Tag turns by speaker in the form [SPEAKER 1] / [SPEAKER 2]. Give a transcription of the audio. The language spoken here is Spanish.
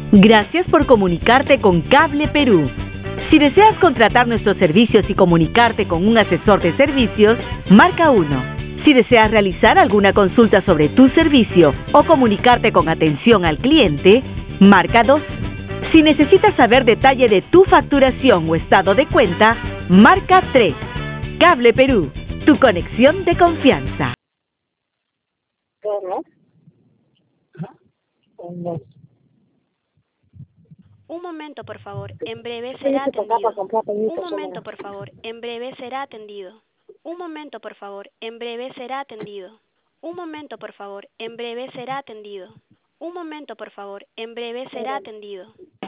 [SPEAKER 1] Gracias por comunicarte con Cable Perú. Si deseas contratar nuestros servicios y comunicarte con un asesor de servicios, marca 1. Si deseas realizar alguna consulta sobre tu servicio o comunicarte con atención al cliente, marca 2. Si necesitas saber detalle de tu facturación o estado de cuenta, marca 3. Cable Perú, tu conexión de confianza.
[SPEAKER 2] Un momento, por favor. En breve será atendido. Un momento, por favor. En breve será atendido. Un momento, por favor. En breve será atendido. Un momento, por favor. En breve será atendido. Un momento, por favor. En breve será atendido.